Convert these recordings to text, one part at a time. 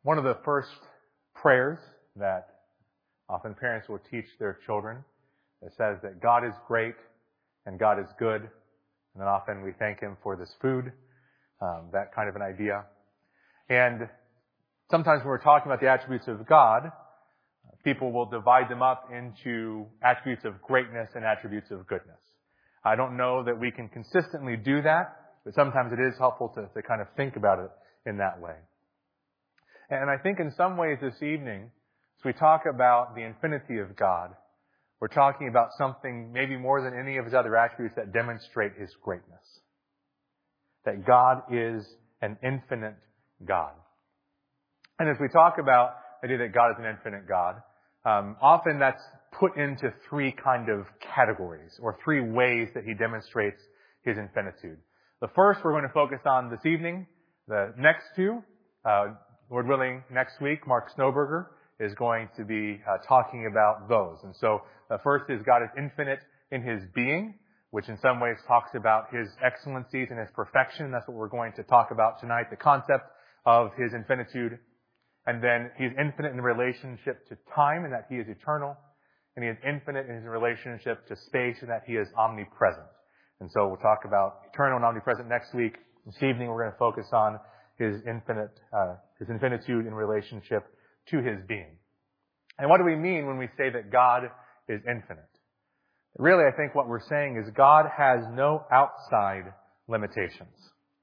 One of the first prayers that often parents will teach their children, it says that God is great and God is good. And then often we thank Him for this food, that kind of an idea. And sometimes when we're talking about the attributes of God, people will divide them up into attributes of greatness and attributes of goodness. I don't know that we can consistently do that, but sometimes it is helpful to kind of think about it in that way. And I think in some ways this evening, as we talk about the infinity of God, we're talking about something maybe more than any of His other attributes that demonstrate His greatness. That God is an infinite God. And as we talk about the idea that God is an infinite God, often that's put into three kind of categories, or three ways that He demonstrates His infinitude. The first we're going to focus on this evening. The next two, Lord willing, next week, Mark Snowberger is going to be talking about those. And so the first is God is infinite in His being, which in some ways talks about His excellencies and His perfection. That's what we're going to talk about tonight, the concept of His infinitude. And then He's infinite in relationship to time, and that He is eternal. And He is infinite in His relationship to space, and that He is omnipresent. And so we'll talk about eternal and omnipresent next week. This evening we're going to focus on His infinitude in relationship to His being. And what do we mean when we say that God is infinite? Really, I think what we're saying is God has no outside limitations.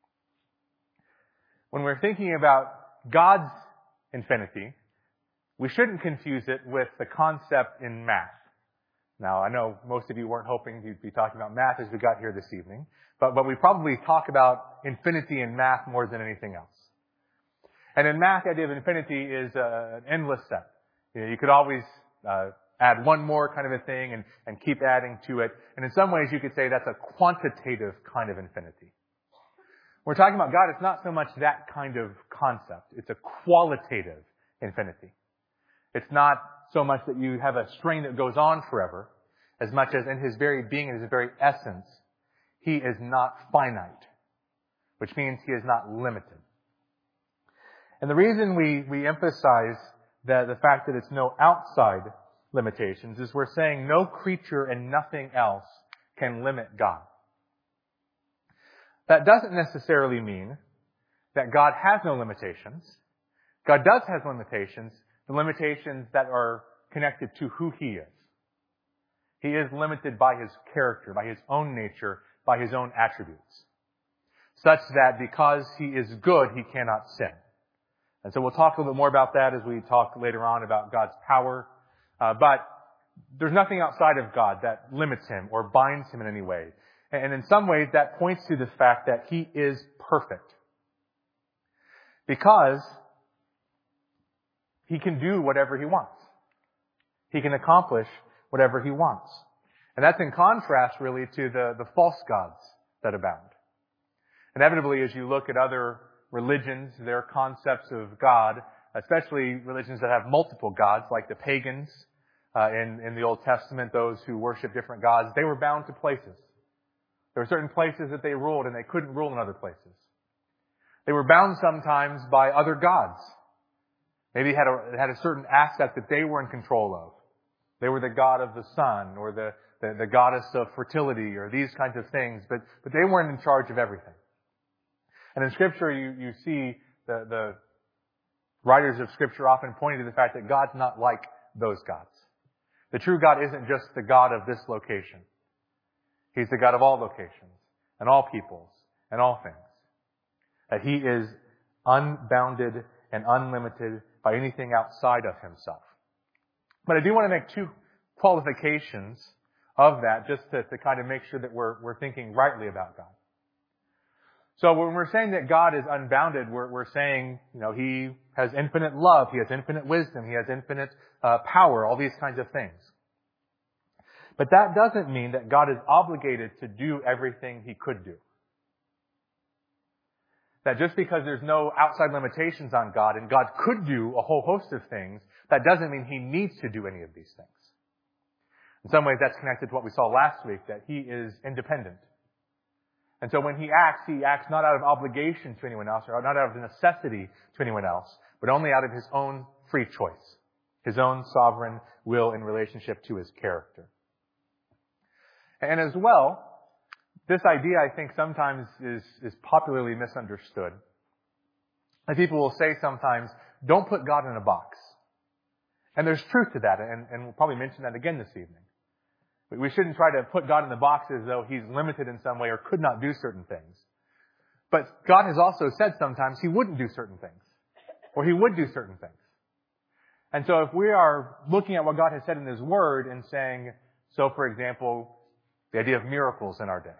When we're thinking about God's infinity, we shouldn't confuse it with the concept in math. Now, I know most of you weren't hoping to be talking about math as we got here this evening, but we probably talk about infinity in math more than anything else. And in math, the idea of infinity is an endless set. You could always add one more kind of a thing and keep adding to it. And in some ways, you could say that's a quantitative kind of infinity. When we're talking about God, it's not so much that kind of concept. It's a qualitative infinity. It's not so much that you have a string that goes on forever, as much as in His very being, in His very essence, He is not finite, which means He is not limited. And the reason we emphasize the fact that it's no outside limitations is we're saying no creature and nothing else can limit God. That doesn't necessarily mean that God has no limitations. God does have limitations, the limitations that are connected to who He is. He is limited by His character, by His own nature, by His own attributes, such that because He is good, He cannot sin. And so we'll talk a little bit more about that as we talk later on about God's power. But there's nothing outside of God that limits Him or binds Him in any way. And in some ways, that points to the fact that He is perfect. Because He can do whatever He wants. He can accomplish whatever He wants. And that's in contrast, really, to the false gods that abound. Inevitably, as you look at other religions, their concepts of God, especially religions that have multiple gods, like the pagans in the Old Testament, those who worship different gods, they were bound to places. There were certain places that they ruled, and they couldn't rule in other places. They were bound sometimes by other gods. Maybe it had a certain aspect that they were in control of. They were the god of the sun, or the goddess of fertility, or these kinds of things, but they weren't in charge of everything. And in Scripture, you see the writers of Scripture often pointing to the fact that God's not like those gods. The true God isn't just the God of this location. He's the God of all locations, and all peoples, and all things. That He is unbounded and unlimited by anything outside of Himself. But I do want to make two qualifications of that, just to kind of make sure that we're thinking rightly about God. So when we're saying that God is unbounded, we're saying, He has infinite love, He has infinite wisdom, He has infinite power, all these kinds of things. But that doesn't mean that God is obligated to do everything He could do. That just because there's no outside limitations on God and God could do a whole host of things, that doesn't mean He needs to do any of these things. In some ways that's connected to what we saw last week, that He is independent. And so when He acts not out of obligation to anyone else, or not out of necessity to anyone else, but only out of his own free choice, his own sovereign will in relationship to his character. And as well, this idea, I think, sometimes is popularly misunderstood. And people will say sometimes, don't put God in a box. And there's truth to that, and we'll probably mention that again this evening. We shouldn't try to put God in the box as though he's limited in some way or could not do certain things. But God has also said sometimes he wouldn't do certain things, or he would do certain things. And so if we are looking at what God has said in his word and saying, so for example, the idea of miracles in our day,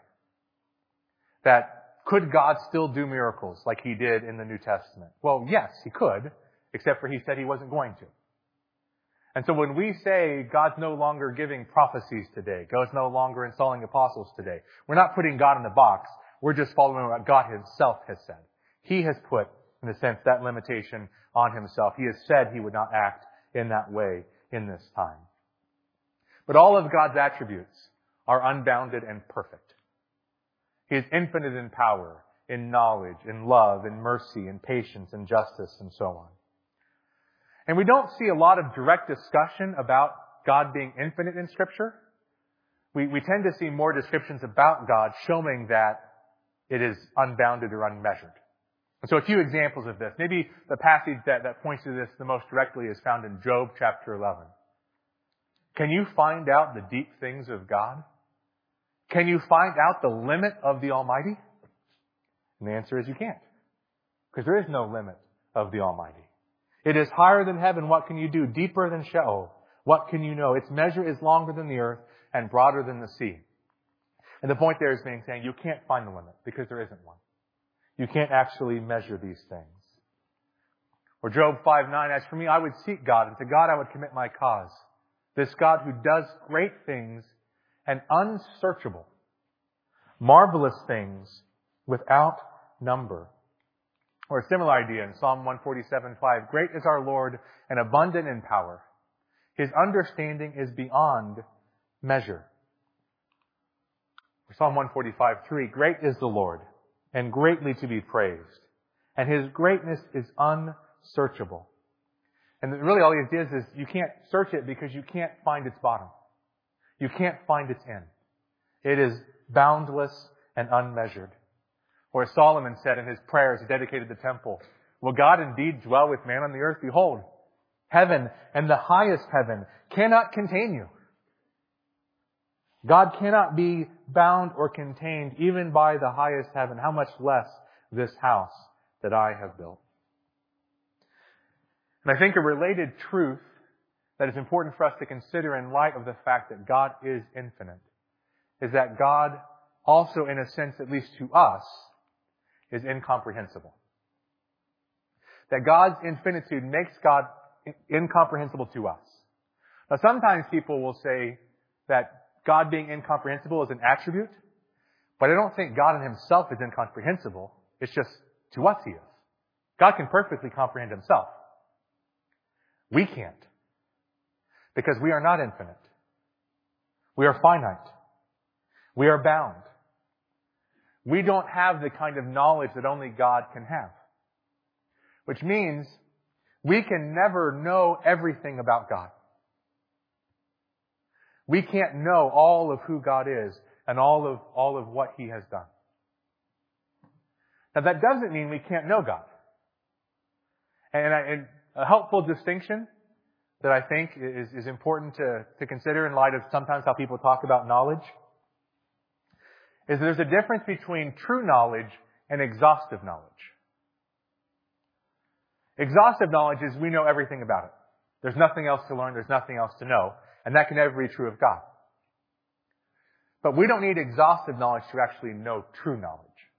that could God still do miracles like he did in the New Testament? Well, yes, he could, except for he said he wasn't going to. And so when we say God's no longer giving prophecies today, God's no longer installing apostles today, we're not putting God in the box. We're just following what God himself has said. He has put, in a sense, that limitation on himself. He has said he would not act in that way in this time. But all of God's attributes are unbounded and perfect. He is infinite in power, in knowledge, in love, in mercy, in patience, in justice, and so on. And we don't see a lot of direct discussion about God being infinite in Scripture. We tend to see more descriptions about God showing that it is unbounded or unmeasured. And so a few examples of this. Maybe the passage that points to this the most directly is found in Job chapter 11. Can you find out the deep things of God? Can you find out the limit of the Almighty? And the answer is you can't. Because there is no limit of the Almighty. It is higher than heaven. What can you do? Deeper than Sheol. What can you know? Its measure is longer than the earth and broader than the sea. And the point there is being saying you can't find the limit because there isn't one. You can't actually measure these things. Or Job 5:9, as for me, I would seek God, and to God I would commit my cause. This God who does great things and unsearchable, marvelous things without number. Or a similar idea in Psalm 147:5. Great is our Lord and abundant in power. His understanding is beyond measure. Or Psalm 145:3. Great is the Lord and greatly to be praised. And his greatness is unsearchable. And really all the idea is you can't search it because you can't find its bottom. You can't find its end. It is boundless and unmeasured. Or as Solomon said in his prayers, he dedicated the temple, will God indeed dwell with man on the earth? Behold, heaven and the highest heaven cannot contain you. God cannot be bound or contained even by the highest heaven. How much less this house that I have built. And I think a related truth that is important for us to consider in light of the fact that God is infinite is that God also, in a sense, at least to us, is incomprehensible. That God's infinitude makes God incomprehensible to us. Now, sometimes people will say that God being incomprehensible is an attribute, but I don't think God in himself is incomprehensible. It's just to us he is. God can perfectly comprehend himself. We can't. Because we are not infinite. We are finite. We are bound. We don't have the kind of knowledge that only God can have. Which means we can never know everything about God. We can't know all of who God is and all of what he has done. Now that doesn't mean we can't know God. And a helpful distinction that I think is important to consider in light of sometimes how people talk about knowledge is there's a difference between true knowledge and exhaustive knowledge. Exhaustive knowledge is we know everything about it. There's nothing else to learn, there's nothing else to know, and that can never be true of God. But we don't need exhaustive knowledge to actually know true knowledge.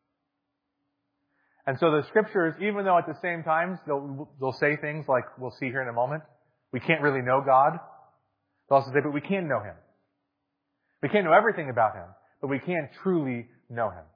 And so the scriptures, even though at the same time they'll say things like we'll see here in a moment, we can't really know God. They'll also say, but we can know him. We can't know everything about him, but we can truly know him.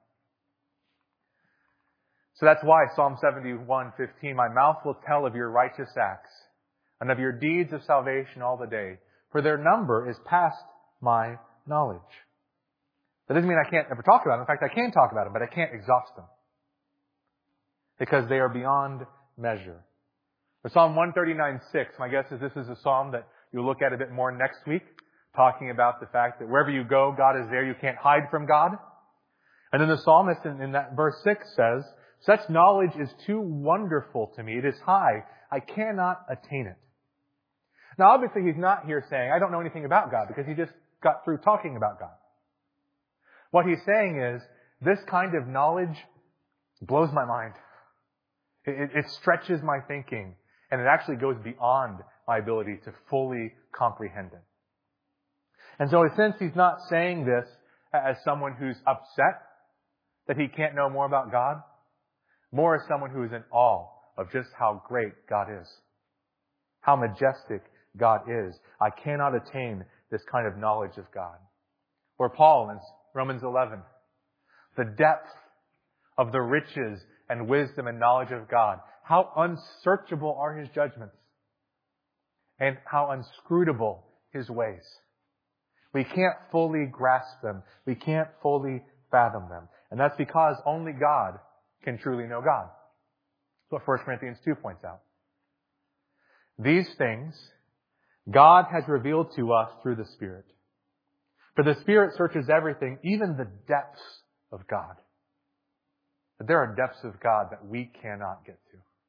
So that's why Psalm 71:15, my mouth will tell of your righteous acts and of your deeds of salvation all the day, for their number is past my knowledge. That doesn't mean I can't ever talk about them. In fact, I can talk about them, but I can't exhaust them. Because they are beyond measure. For Psalm 139:6, my guess is this is a psalm that you'll look at a bit more next week, talking about the fact that wherever you go, God is there. You can't hide from God. And then the psalmist in that verse 6 says, such knowledge is too wonderful to me. It is high. I cannot attain it. Now, obviously, he's not here saying, I don't know anything about God, because he just got through talking about God. What he's saying is, this kind of knowledge blows my mind. It stretches my thinking, and it actually goes beyond my ability to fully comprehend it. And so in a sense, he's not saying this as someone who's upset that he can't know more about God, more as someone who is in awe of just how great God is, how majestic God is. I cannot attain this kind of knowledge of God. Or Paul in Romans 11, the depth of the riches and wisdom and knowledge of God. How unsearchable are His judgments, and how inscrutable His ways. We can't fully grasp them. We can't fully fathom them. And that's because only God can truly know God. That's what 1 Corinthians 2 points out. These things God has revealed to us through the Spirit. For the Spirit searches everything, even the depths of God. But there are depths of God that we cannot get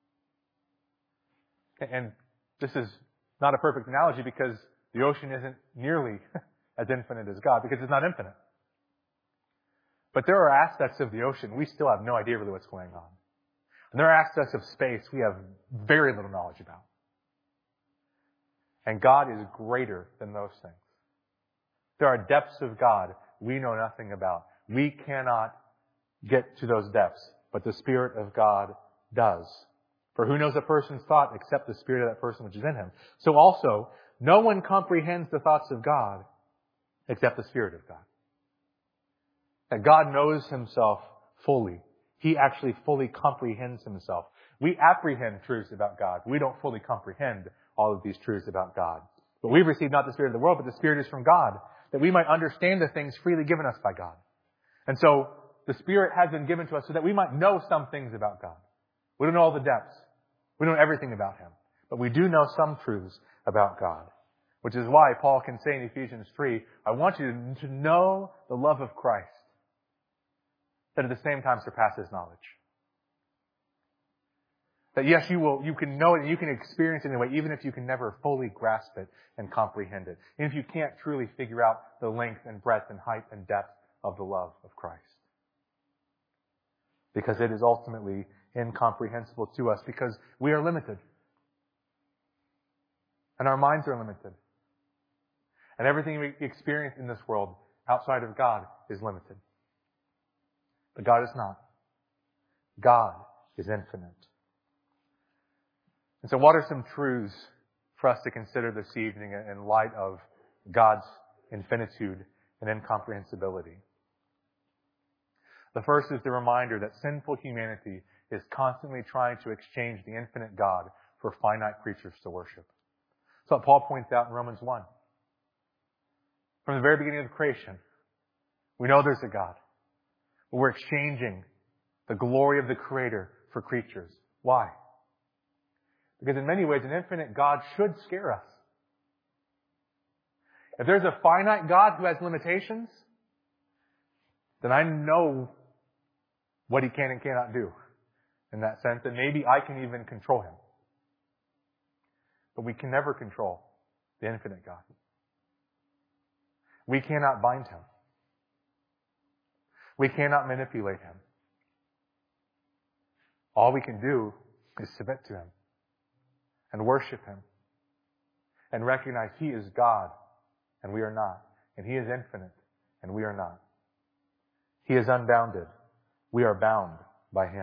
to. And this is not a perfect analogy because the ocean isn't nearly as infinite as God, because it's not infinite. But there are aspects of the ocean we still have no idea really what's going on. And there are aspects of space we have very little knowledge about. And God is greater than those things. There are depths of God we know nothing about. We cannot get to those depths, but the Spirit of God does. For who knows a person's thought except the Spirit of that person which is in him? So also, no one comprehends the thoughts of God except the Spirit of God. That God knows Himself fully. He actually fully comprehends Himself. We apprehend truths about God. We don't fully comprehend all of these truths about God. But we've received not the Spirit of the world, but the Spirit is from God, that we might understand the things freely given us by God. And so, the Spirit has been given to us so that we might know some things about God. We don't know all the depths. We don't know everything about Him. But we do know some truths about God. Which is why Paul can say in Ephesians 3, I want you to know the love of Christ, that at the same time surpasses knowledge. That yes, you can know it and you can experience it in a way, even if you can never fully grasp it and comprehend it. And if you can't truly figure out the length and breadth and height and depth of the love of Christ. Because it is ultimately incomprehensible to us, because we are limited. And our minds are limited. And everything we experience in this world outside of God is limited. But God is not. God is infinite. And so what are some truths for us to consider this evening in light of God's infinitude and incomprehensibility? The first is the reminder that sinful humanity is constantly trying to exchange the infinite God for finite creatures to worship. That's what Paul points out in Romans 1. From the very beginning of creation, we know there's a God. But we're exchanging the glory of the Creator for creatures. Why? Because in many ways, an infinite God should scare us. If there's a finite God who has limitations, then I know what He can and cannot do in that sense, and maybe I can even control Him. But we can never control the infinite God. We cannot bind Him. We cannot manipulate Him. All we can do is submit to Him and worship Him and recognize He is God and we are not. And He is infinite and we are not. He is unbounded. We are bound by Him.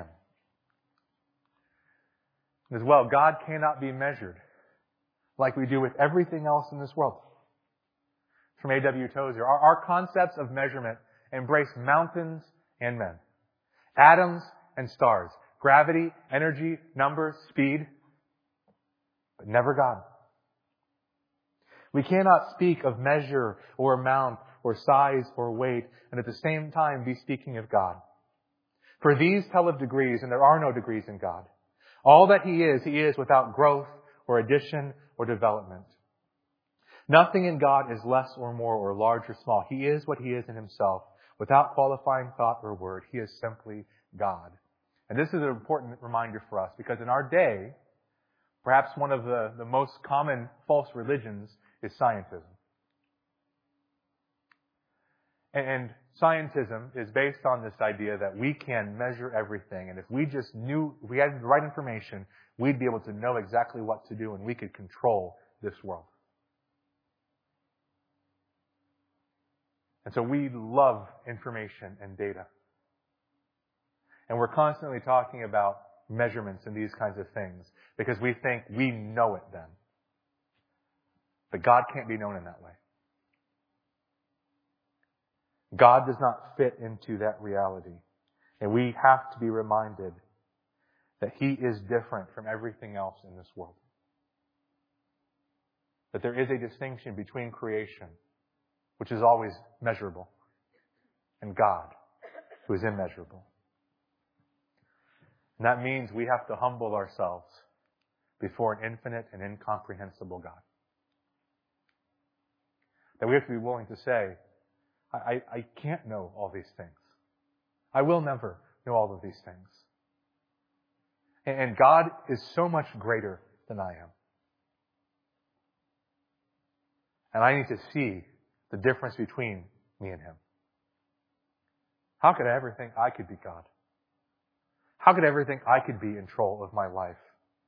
As well, God cannot be measured like we do with everything else in this world. From A.W. Tozer, our concepts of measurement embrace mountains and men, atoms and stars, gravity, energy, numbers, speed, but never God. We cannot speak of measure or amount or size or weight and at the same time be speaking of God. For these tell of degrees, and there are no degrees in God. All that He is without growth or addition or development. Nothing in God is less or more or large or small. He is what He is in Himself, without qualifying thought or word. He is simply God. And this is an important reminder for us, because in our day, perhaps one of the most common false religions is scientism. And scientism is based on this idea that we can measure everything, and if we just knew, if we had the right information, we'd be able to know exactly what to do, and we could control this world. And so we love information and data. And we're constantly talking about measurements and these kinds of things because we think we know it then. But God can't be known in that way. God does not fit into that reality. And we have to be reminded that He is different from everything else in this world. That there is a distinction between creation, which is always measurable, and God, who is immeasurable. And that means we have to humble ourselves before an infinite and incomprehensible God. That we have to be willing to say, I can't know all these things. I will never know all of these things. And God is so much greater than I am. And I need to see the difference between me and Him. How could I ever think I could be God? How could I ever think I could be in control of my life?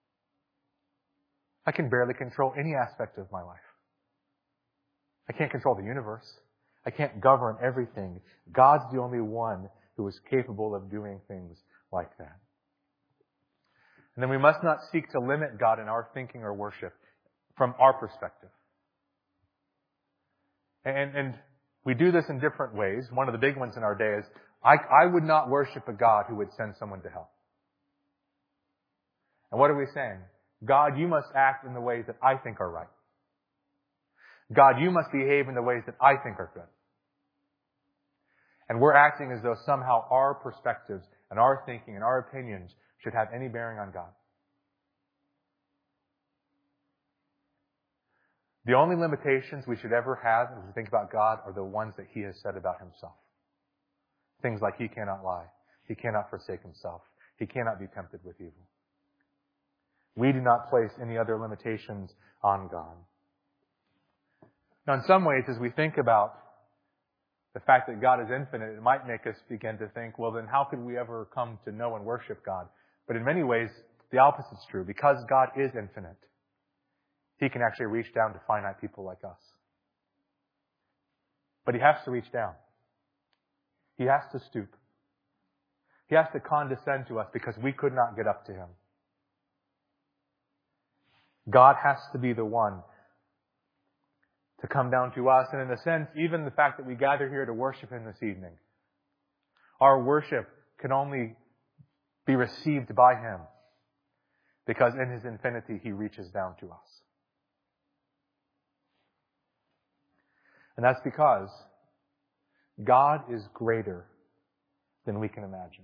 I can barely control any aspect of my life. I can't control the universe. I can't govern everything. God's the only one who is capable of doing things like that. And then we must not seek to limit God in our thinking or worship from our perspective. And we do this in different ways. One of the big ones in our day is, I would not worship a God who would send someone to hell. And what are we saying? God, you must act in the ways that I think are right. God, you must behave in the ways that I think are good. And we're acting as though somehow our perspectives and our thinking and our opinions should have any bearing on God. The only limitations we should ever have as we think about God are the ones that He has said about Himself. Things like He cannot lie. He cannot forsake Himself. He cannot be tempted with evil. We do not place any other limitations on God. Now, in some ways, as we think about the fact that God is infinite, it might make us begin to think, well, then how could we ever come to know and worship God? But in many ways, the opposite is true. Because God is infinite, He can actually reach down to finite people like us. But He has to reach down. He has to stoop. He has to condescend to us because we could not get up to Him. God has to be the one to come down to us. And in a sense, even the fact that we gather here to worship Him this evening, our worship can only be received by Him because in His infinity He reaches down to us. And that's because God is greater than we can imagine.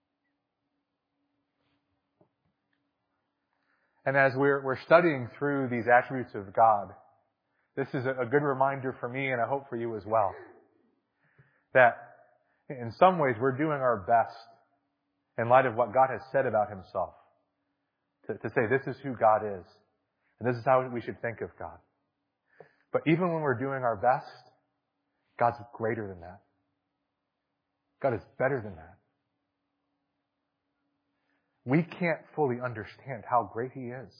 And as we're studying through these attributes of God, this is a good reminder for me, and I hope for you as well, that in some ways we're doing our best in light of what God has said about Himself to say this is who God is, and this is how we should think of God. But even when we're doing our best, God's greater than that. God is better than that. We can't fully understand how great He is.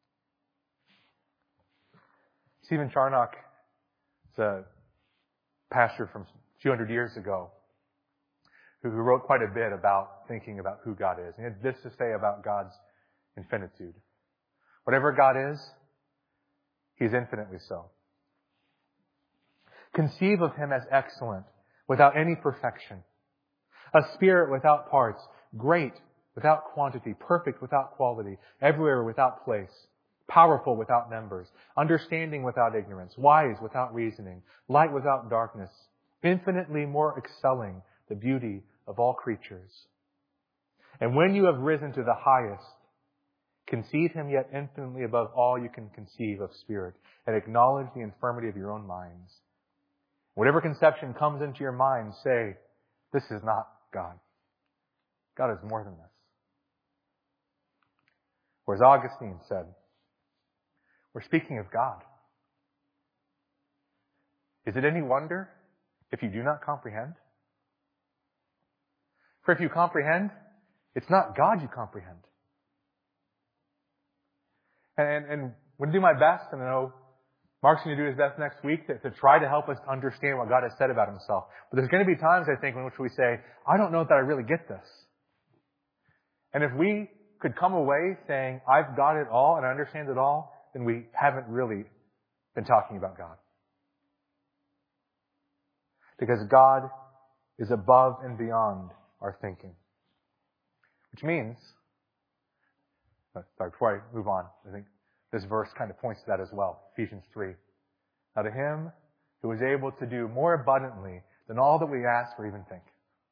Stephen Charnock is a pastor from a few hundred years ago who wrote quite a bit about thinking about who God is. And he had this to say about God's infinitude. Whatever God is, He's infinitely so. Conceive of Him as excellent, without any perfection. A spirit without parts, great without quantity, perfect without quality, everywhere without place, powerful without numbers, understanding without ignorance, wise without reasoning, light without darkness, infinitely more excelling the beauty of all creatures. And when you have risen to the highest, Conceive Him yet infinitely above all you can conceive of spirit, and acknowledge the infirmity of your own minds. Whatever conception comes into your mind, say, this is not God. God is more than this. Or as Augustine said, we're speaking of God. Is it any wonder if you do not comprehend? For if you comprehend, it's not God you comprehend. And we'll do my best, and I know Mark's going to do his best next week to try to help us understand what God has said about Himself. But there's going to be times, I think, in which we say, I don't know that I really get this. And if we could come away saying, I've got it all and I understand it all, then we haven't really been talking about God. Because God is above and beyond our thinking. Which means, before I move on, I think this verse kind of points to that as well. Ephesians 3. Now to Him who is able to do more abundantly than all that we ask or even think.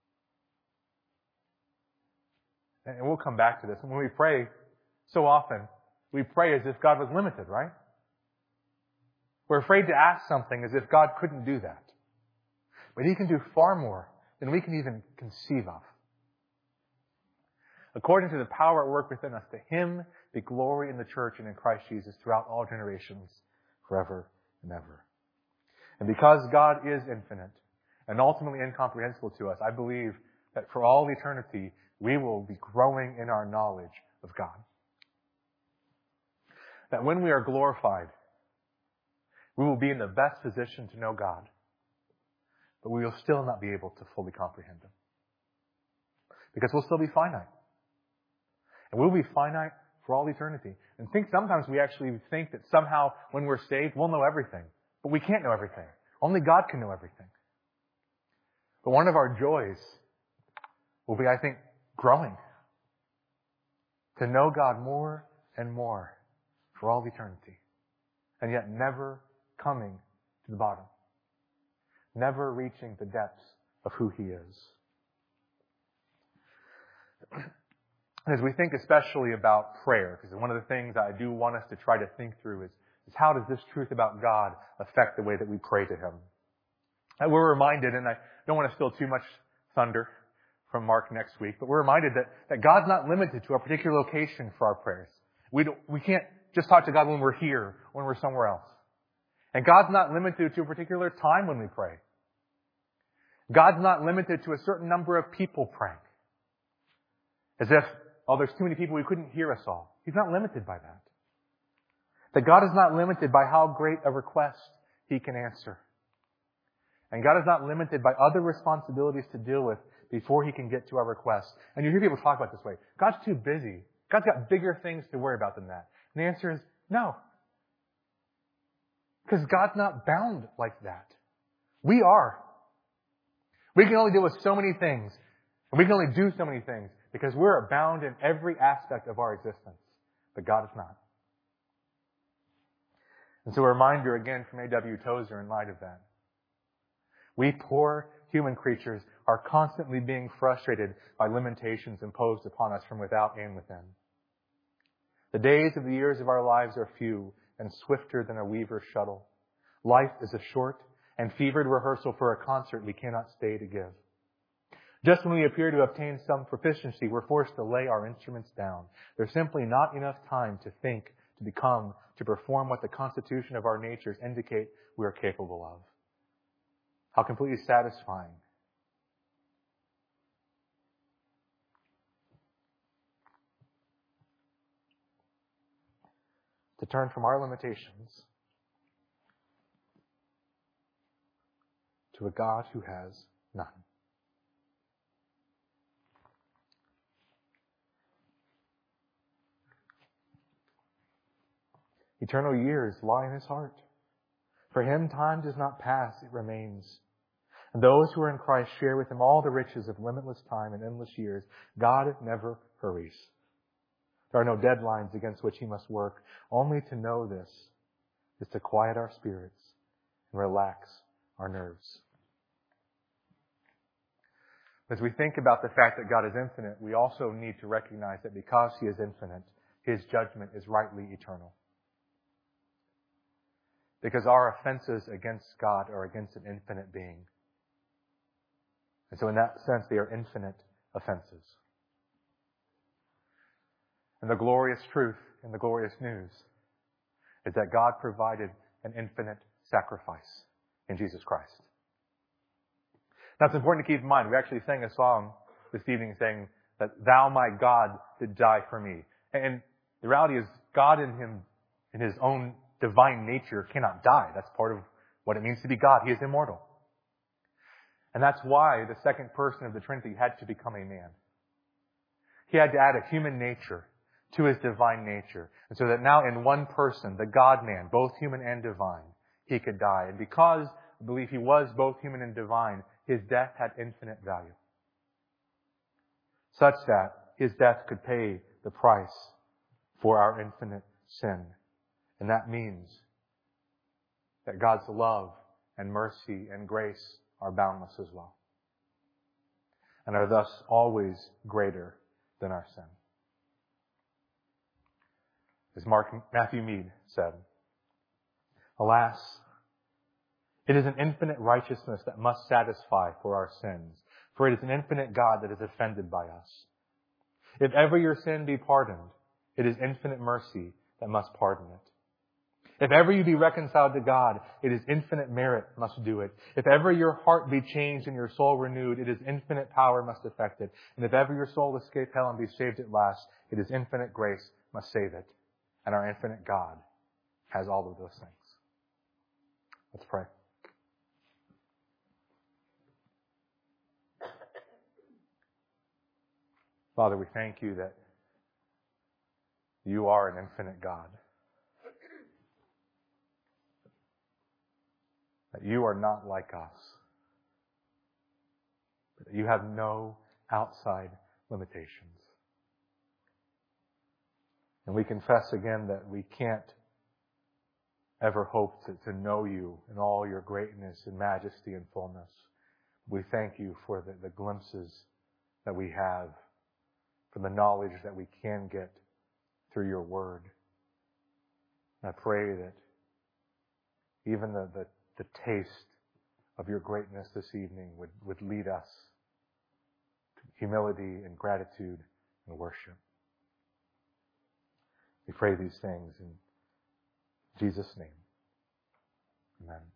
And we'll come back to this. And when we pray, so often, we pray as if God was limited, right? We're afraid to ask something as if God couldn't do that. But He can do far more than we can even conceive of. According to the power at work within us, to Him be glory in the church and in Christ Jesus throughout all generations, forever and ever. And because God is infinite and ultimately incomprehensible to us, I believe that for all eternity, we will be growing in our knowledge of God. That when we are glorified, we will be in the best position to know God, but we will still not be able to fully comprehend Him. Because we'll still be finite. And we'll be finite for all eternity. And sometimes we actually think that somehow when we're saved, we'll know everything. But we can't know everything. Only God can know everything. But one of our joys will be, I think, growing. To know God more and more for all eternity. And yet never coming to the bottom. Never reaching the depths of who He is. As we think especially about prayer, because one of the things I do want us to try to think through is how does this truth about God affect the way that we pray to Him? And we're reminded, and I don't want to steal too much thunder from Mark next week, but we're reminded that God's not limited to a particular location for our prayers. We can't just talk to God when we're here, when we're somewhere else. And God's not limited to a particular time when we pray. God's not limited to a certain number of people praying. As if, there's too many people, we couldn't hear us all. He's not limited by that. That God is not limited by how great a request He can answer. And God is not limited by other responsibilities to deal with before He can get to our request. And you hear people talk about it this way. God's too busy. God's got bigger things to worry about than that. And the answer is no. Because God's not bound like that. We are. We can only deal with so many things. And we can only do so many things because we're bound in every aspect of our existence. But God is not. And so a reminder again from A.W. Tozer in light of that. We poor human creatures are constantly being frustrated by limitations imposed upon us from without and within. The days of the years of our lives are few and swifter than a weaver's shuttle. Life is a short and fevered rehearsal for a concert we cannot stay to give. Just when we appear to obtain some proficiency, we're forced to lay our instruments down. There's simply not enough time to think, to become, to perform what the constitution of our natures indicate we are capable of. How completely satisfying. To turn from our limitations to a God who has none. Eternal years lie in His heart. For Him time does not pass, it remains. And those who are in Christ share with Him all the riches of limitless time and endless years. God never hurries. There are no deadlines against which He must work. Only to know this is to quiet our spirits and relax our nerves. As we think about the fact that God is infinite, we also need to recognize that because He is infinite, His judgment is rightly eternal. Because our offenses against God are against an infinite being. And so in that sense, they are infinite offenses. And the glorious truth and the glorious news is that God provided an infinite sacrifice in Jesus Christ. Now it's important to keep in mind, we actually sang a song this evening saying that Thou, my God, did die for me. And the reality is God in His own divine nature cannot die. That's part of what it means to be God. He is immortal. And that's why the second person of the Trinity had to become a man. He had to add a human nature to His divine nature. And so that now in one person, the God-man, both human and divine, He could die. And because I believe He was both human and divine, His death had infinite value. Such that His death could pay the price for our infinite sin. And that means that God's love and mercy and grace are boundless as well. And are thus always greater than our sin. As Matthew Mead said, alas, it is an infinite righteousness that must satisfy for our sins, for it is an infinite God that is offended by us. If ever your sin be pardoned, it is infinite mercy that must pardon it. If ever you be reconciled to God, it is infinite merit must do it. If ever your heart be changed and your soul renewed, it is infinite power must effect it. And if ever your soul escape hell and be saved at last, it is infinite grace must save it. And our infinite God has all of those things. Let's pray. Father, we thank You that You are an infinite God. That You are not like us. That You have no outside limitations. And we confess again that we can't ever hope to know You in all Your greatness and majesty and fullness. We thank You for the glimpses that we have, for the knowledge that we can get through Your Word. And I pray that even the taste of Your greatness this evening would lead us to humility and gratitude and worship. We pray these things in Jesus' name. Amen.